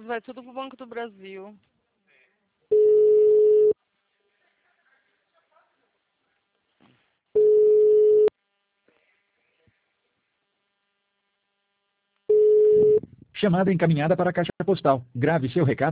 vai tudo pro Banco do Brasil. Chamada encaminhada para a caixa postal. Grave seu recado.